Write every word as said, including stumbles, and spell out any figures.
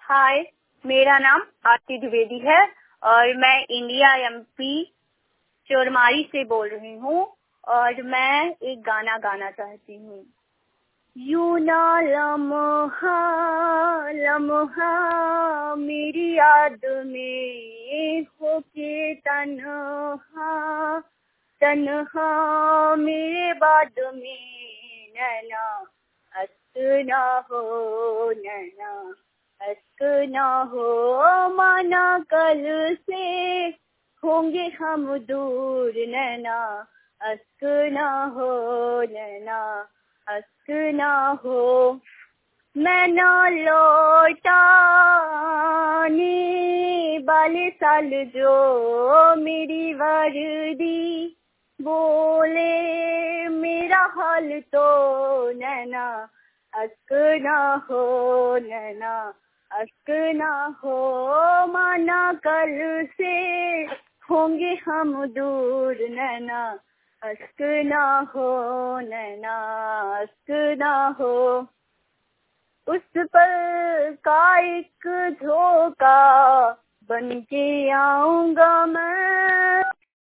हाय, मेरा नाम आरती द्विवेदी है और मैं इंडिया एमपी चोरमारी से बोल रही हूँ और मैं एक गाना गाना चाहती हूँ। यूं ना लम्हा लम्हा मेरी याद में होके तन्हा तन्हा मेरे बाद में नैना अश्क ना हो नैना अश्क ना हो माना कल से होंगे हम दूर नैना अश्क ना हो नैना अश्क ना हो। मैं ना लौटाने वाले साल जो मेरी वर्दी बोले मेरा हाल तो नैना अश्क ना हो नैना अश्क ना हो माना कल से होंगे हम दूर नैना अश्क ना हो नैना अश्क ना हो। उस पल का एक झोंका बन के आऊंगा मैं